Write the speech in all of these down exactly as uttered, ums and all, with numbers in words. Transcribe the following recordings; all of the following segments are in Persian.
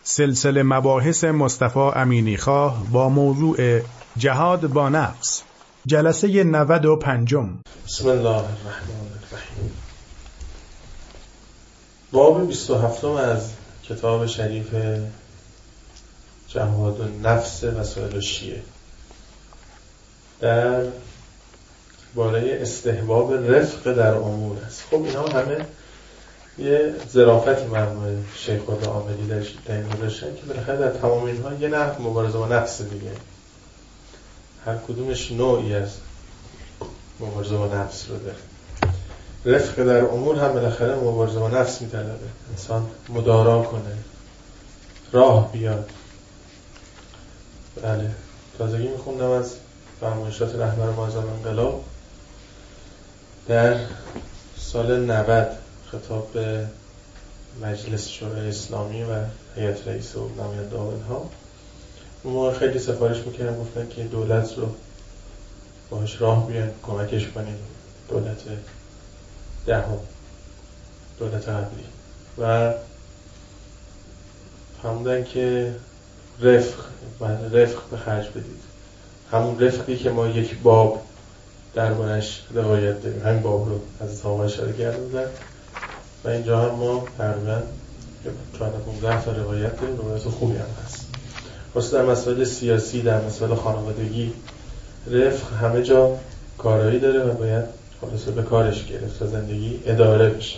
سلسله مباحث مصطفی امینیخواه با موضوع جهاد با نفس، جلسه نود و پنجم. بسم الله الرحمن الرحیم. باب بیست و هفتم از کتاب شریف جهاد النفس وسائل الشیعه در باره استحباب رفق در امور است. خب اینا همه یه ظرافتی مرموم شیخ خدا عاملی در این داشتن که بالاخره در تمام اینها یه نحو مبارزه با نفس دیگه، هر کدومش نوعی از مبارزه با نفس رو داره. رفق در امور هم بالاخره مبارزه با نفس میطلبه، انسان مدارا کنه، راه بیاد. بله، تازگی میخوندم از فرمایشات رهبر معظم انقلاب در سال نود خطاب به مجلس شورای اسلامی و هیئت رئیسه و نماینده ها. اون موقع خیلی سفارش میکردن، گفتن که دولت رو باهاش راه بیان، کمکش کنیم، دولت دهم، دولت قبلی، و فرمودن که رفق و رفق به خرج بدید، همون رفقی که ما یک باب دربارش روایت داریم، همین باب رو از آقای اشاره کردن و اینجا هم ما تقریبا چهارده پانزده تا روایت داریم، روایت خوبی هم هست. واسه در مسائل سیاسی، در مسائل خانوادگی، رفق همه جا کارایی داره و باید خلاصه به کارش گرفت تا زندگی اداره بشه.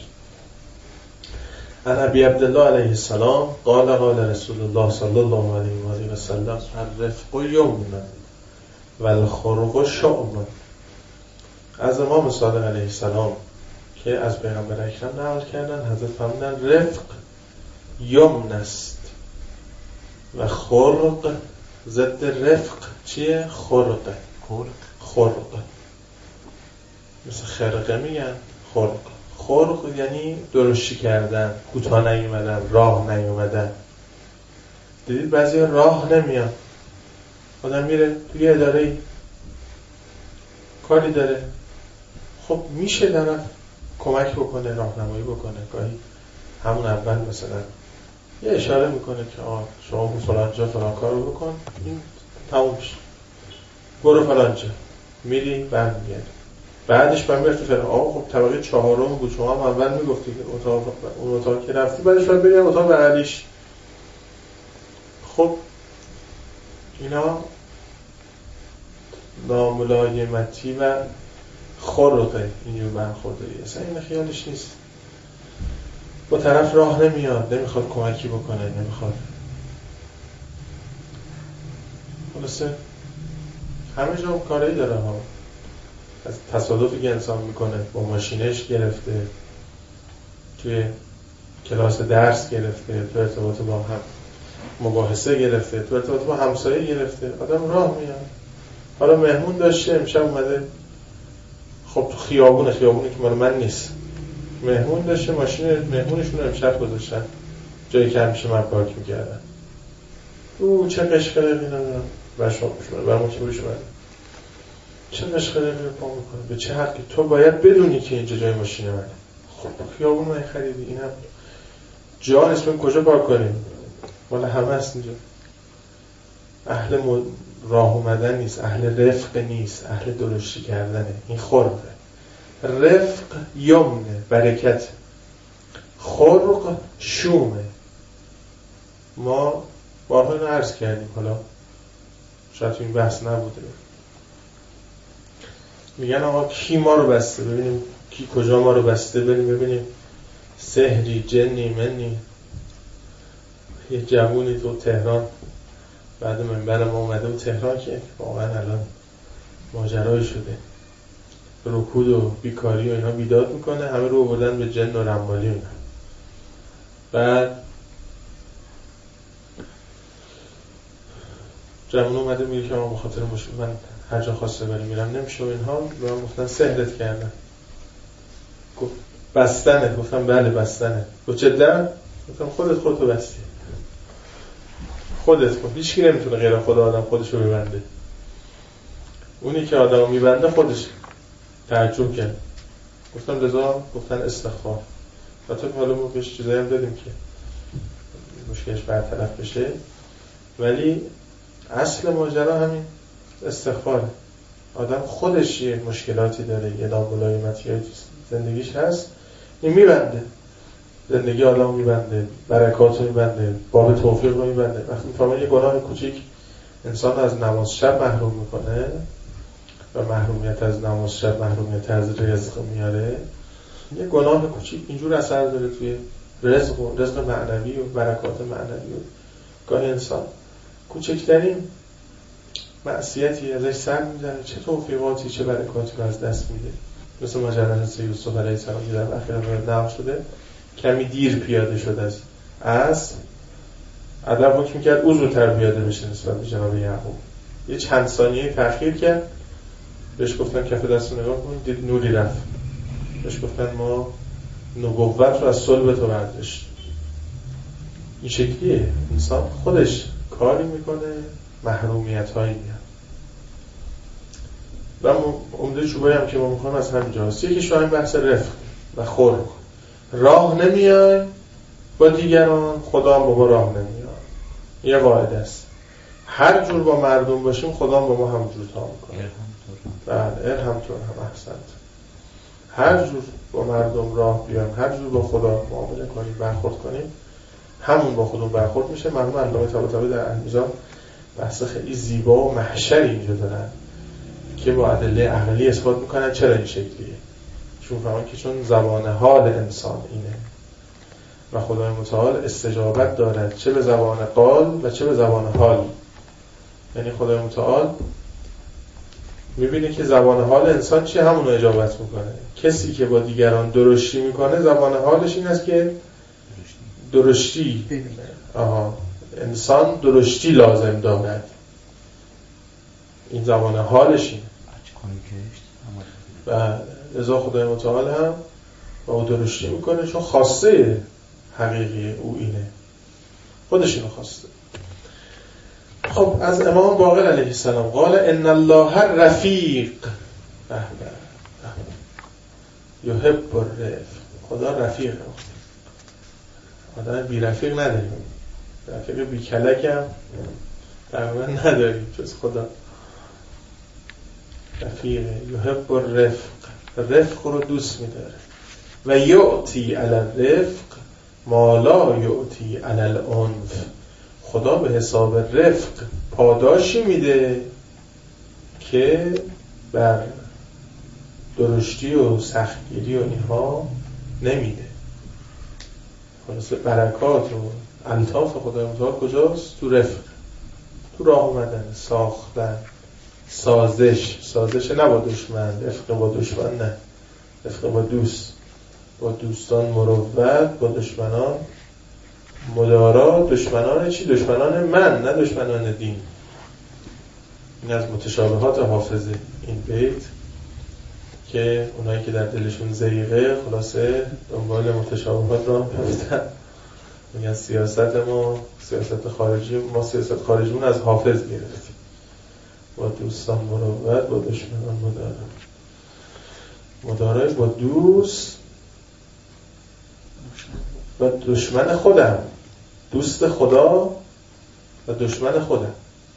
عن ابی عبدالله علیه السلام قال قال رسول الله صلی الله علیه و آله و سلم الرفق یمن والخلق شؤم. از امام صادق علیه السلام که از پیغمبر اکرم نقل کردن، حضرت فرمودن رفق یمن است و خلق ضد رفق چیه؟ خلقه. خلق مثل خرقه میگن، خلق خلق یعنی درشتی کردن، کوتاه نیومدن، راه نیومدن. دیدید بعضی راه نمیان، آدم میره توی اداره کاری داره، خب میشه طرف کمک بکنه، راهنمایی بکنه، گاهی همون اول مثلا یه اشاره میکنه که آه شما به فلان جا فلان کار رو بکن، این تموم میشه، برو فلان جا، میری برمیگردی، بعدش برمیگردی فلان. آه خب طبقه چهارم بود، شما هم اول میگفتی که اتاق اون اتاق که رفتی، بعدش باید بریم اتاق بغلیش. خب اینا ناملایمتی و خلقه، اینجور برخورداری اصلا این خیالش نیست. با طرف راه نمیاد، نمیخواد کمکی بکنه، نمیخواد. خلاصه همه جا کاری داره ها، از تصادفی که انسان میکنه، با ماشینش گرفته، توی کلاس درس گرفته، تو ارتباط با هم مباحثه گرفته، تو ارتباط با همسایه گرفته، آدم راه میاد. حالا مهمون داشته، امشب اومده، خب خیابونه خیابونی که مال من نیست، مهمون داشته، ماشین مهمونشون رو امشب گذاشتن جایی که همیشه من پارک میکردن. او چه قشقره میدونم بشاق بشماره برمون که بشماره چه قشقره میره پا میکنه، به چه حقی؟ تو باید بدونی که اینجا جای ماشین منه. خب خیابون من خریدی، این هم جا اسم کجا پارک کنیم؟ والا همه هست اینجا. اهل م... راه اومدن نیست، اهل رفق نیست، اهل درشتی کردنه. این خلقه. رفق یمنه، برکت. خلق شومه. ما بارها اینو عرض کردیم، حالا شاید این بحث نبوده. میگن آقا کی ما رو بسته، ببینیم کی کجا ما رو بسته، بریم ببینیم سحری، جنی، منی. یه جوونی تو تهران بعد منبر ما اومده بود تهران که واقعا الان ماجرای شده، رکود و بیکاری و اینا بیداد میکنه، همه رو آوردن به جن و رمالی اینا. بعد جوون اومده میگه که ما بخاطر مشکل من هر جا خواسته بریم میرم نمیشه و اینها، به من گفتن سحرت کردن. گفت بستنه. گفتم بله بستنه. گفت جدا؟ گفتم خودت خودتو بستی، خودت کن، هیچ کی نمیتونه غیر خدا آدم خودش رو ببنده. اونی که آدم رو میبنده خودش. تعجب کرد. گفتم رضا؟ گفتن استغفار. حتی که حالا ما بهش چیزایی هم دادیم که مشکلش برطرف بشه، ولی اصل ماجرا همین استغفاره. آدم خودش یه مشکلاتی داره، یه ناملایمتی های زندگیش هست، این میبنده زندگی آدم میبنده، برکات رو میبنده، باب توفیق رو میبنده. وقتی میفهمه یه گناه کوچیک انسان از نماز شب محروم میکنه و محرومیت از نماز شب محرومیت از رزق میاره، یه گناه کوچیک اینجور اثر داره توی رزق و رزق معنوی و برکات معنوی. و گاهی انسان کوچکترین معصیتی ازش سر میزنه، چه توفیقاتی چه برکاتی رو از دست میده. مثل ماجرای حضرت یوسف علیه السلام که در اخیرا نقل شده، کمی دیر پیاده شد از از ادب حکم کرد او زودتر پیاده بشه نسبت به جناب یعقوب. یه چند ثانیه تأخیر کرد، بهش گفتن کف دست رو نگاه کنید، دید نوری رفت. بهش گفتن ما نبوت رو از صلب تو برداشت. این شکلیه انسان خودش کاری میکنه، محرومیت هایی میاد. و عمده چوبایی هم که ما میخوایم از همین هست. یکیش رو همین بحث رفق و خلق. راه نمیای با دیگران، خدا هم با ما راه نمیاد. یه قاعده است، هر جور با مردم باشیم خدا هم با ما همجور تا میکنه. بله ارحمتون هم احسنت. هر جور با مردم راه بیایم، هر جور با خدا معامله کنیم، برخورد کنیم، همون با خودمون برخورد میشه. مرحوم علامه طباطبایی در المیزان بحث خیلی زیبا و محشری اینجا دارن که با ادله عقلی اثبات میکنن چرا این شکلیه. چون فهمن که چون زبان حال انسان اینه و خدای متعال استجابت دارد چه به زبان قال و چه به زبان حال. یعنی خدای متعال میبینه که زبان حال انسان چیه، همونو اجابت میکنه. کسی که با دیگران درشتی میکنه زبان حالش این است که درشتی آها انسان درشتی لازم دارد، این زبان حالش اینه. و لذا خدای متعال هم با او درشتی میکنه چون خواسته حقیقی او اینه، خودش اینو خواسته. خب از امام باقر علیه السلام قال ان الله رفیق یحب الرفق. خدا رفیقه، آدم بی رفیق نداریم، رفیق بی کلک هم تقریبا نداریم جز خدا. رفیقه یحب الرفق، رفق رو دوست میداره. و یعطی علی الرفق ما لا یعطی علی العنف. خدا به حساب رفق پاداشی میده که بر درشتی و سختگیری و اینها نمیده. خلاصه برکات و الطاف خدای متعال کجاست؟ تو رفق، تو راه اومدن، ساختن، سازش. سازش نه با دشمن، رفق با دشمن نه، رفق با دوست. با دوستان مروت، با دشمنان مدارا. دشمنان چی؟ دشمنان من، نه دشمنان دین. این از متشابهات حافظه این بیت که اونایی که در دلشون زریقه خلاصه دنبال متشابهات را میفتن. میگن سیاست ما سیاست خارجی ما سیاست خارجیمون از حافظ گرفتیم. با دوستان مروت، با دشمنان مدارا. مدارای با دوست و دشمن خودم، دوست خدا و دشمن خودم.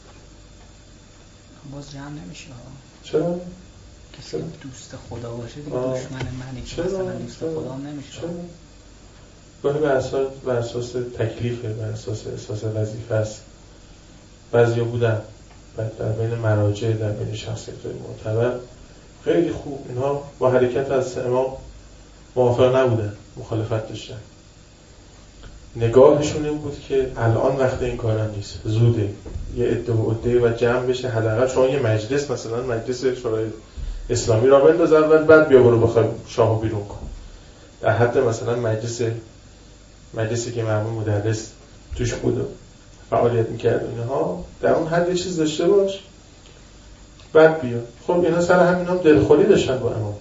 باز جمع نمیشه. چرا؟ کسی دوست خدا باشه دیگه دشمن منی که مثلا دوست خدا نمیشه. چرا؟ گاهی بر اساس بر اساس تکلیفه، بر اساس احساس وظیفه است. بعضیا بودن در بین مراجع، در بین شخصیت‌های معتبر خیلی خوب، اینها با حرکت از امام موافق نبودن، مخالفت داشتن. نگاهشون این بود که الان وقت این کارا نیست، زوده یه عده و عده و جمع بشه. حداقل شما یه مجلس، مثلا مجلس شورای اسلامی را بنداز اول، بعد بیا برو بخوای شاهو بیرون کن. در حد مثلا مجلس مجلسی که مرحوم مدرس توش بود و فعالیت میکرد اینها، در اون حد یه چیز داشته باش بعد بیا. خب اینا سر همین هم دلخوری داشتن با امام،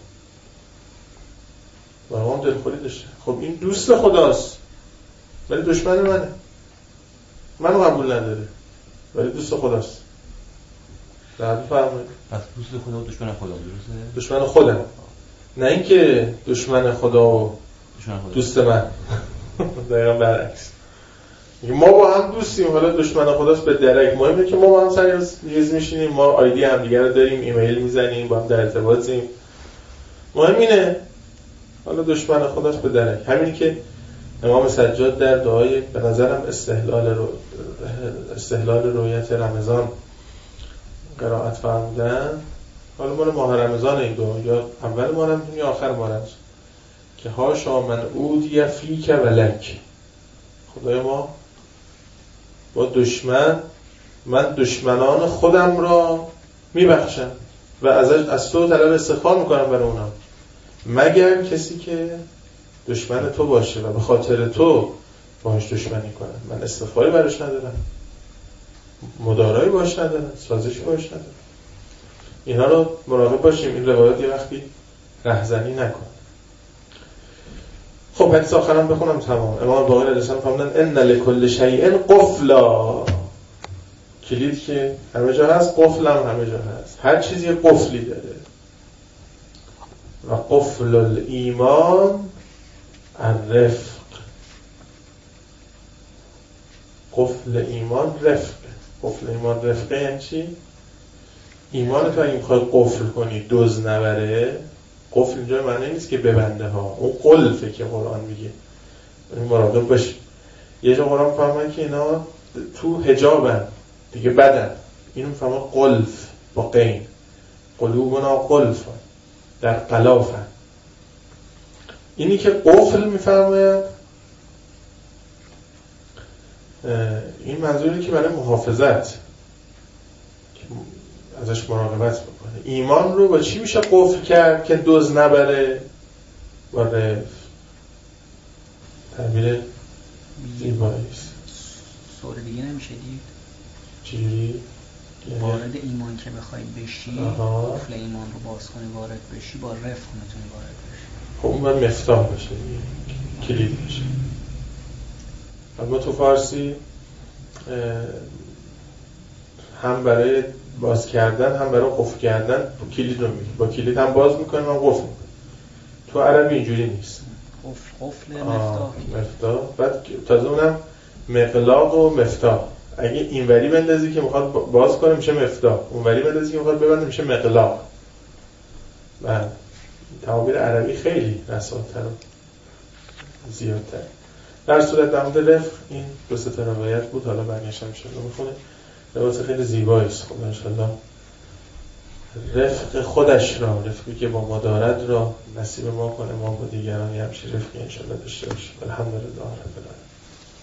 با امام دلخوری داشتن. خب این دوست خداست ولی دشمن منه، منو قبول نداره ولی دوست خداست. در بفرمایید. پس دوست خدا و دشمن خدا درسته؟ دشمن خودم، نه اینکه دشمن خدا و دوست من. دقیقا برعکس. ما با هم دوستیم، حالا دشمن خداست به درک. مهمه که ما با هم سر ریز میشینیم، ما آیدی هم دیگه رو داریم، ایمیل میزنیم، با هم در ارتباطیم. مهم اینه، حالا دشمن خداست به درک. همین که امام سجاد در دعای به نظرم استهلال رو استهلال رویت رمضان قرائت فرمودن، حالا مال ماه رمضان این دعا، یا اول ماه رمضان یا آخر ماه رمضان، که هاشا من اودی فیک و لک. خدای ما با دشمن، من دشمنان خودم را میبخشم و ازش از تو طلب استغفار میکنم برای اونا، مگر کسی که دشمن تو باشه و به خاطر تو باهاش دشمنی کنه. من استغفاری براش ندارم، مدارایی باش ندارم، سازشی باش ندارم. اینا رو مراقب باشیم، این روایات یه وقتی رهزنی نکن. خب حدیث آخرام بخونم تمام. امام باقر علیه السلام فرمودن ان لکل شیء قفلا. کلید که همه جا هست، قفل هم همه جا هست. هر چیزی یه قفلی داره. و قفل الایمان الرفق. قفل ایمان رفق. قفل ایمان رفقه یعنی چی؟ ایمان تو اگه میخوای قفل کنی دوز نبره، قفل اینجا معنی نیست که ببنده ها، اون قلفه که قرآن میگه. این مراقب باش. یه جا قرآن فهمه که اینا تو حجابن دیگه بدن، اینو فهمه قلف با قین، قلوبنا قلفن، در قلافن. اینی که قفل میفرماید این منظوری که برای محافظت ازش مراقبت بکنه. ایمان رو با چی میشه قفل کرد که دوز نبره؟ با رفق. تعبیر زیباییست. سوره دیگه نمیشه دید؟ چجوری؟ وارد ایمان که بخوای بشی، قفل ایمان رو باز کنی وارد بشی، با رفق میتونی وارد بشی. خب اون باید مفتاح باشه، کلید باشه. اما تو فارسی هم برای باز کردن هم برای قفل کردن کلید رو میگه، با کلید هم باز میکنه هم قفل میکنه. تو عربی اینجوری نیست. قفل قفل مفتاح مفتاح. بعد تازه اونم مقلاق و مفتاح. اگه اینوری بندازی که میخواد باز کنه میشه مفتاح، اونوری بندازی که میخواد ببنده میشه مقلاق. و تعابیر عربی خیلی رساتر و زیادتر. در صورت در مورد رفق این دو سه تا روایت بود، حالا برگشتم انشالله میخونه. روایت خیلی زیباییست. خب انشالله رفق خودش را، رفقی که با ما دارد را نصیب ما کنه، ما با دیگران همچین رفقی انشالله داشته باشیم. الحمدلله رب العالمین.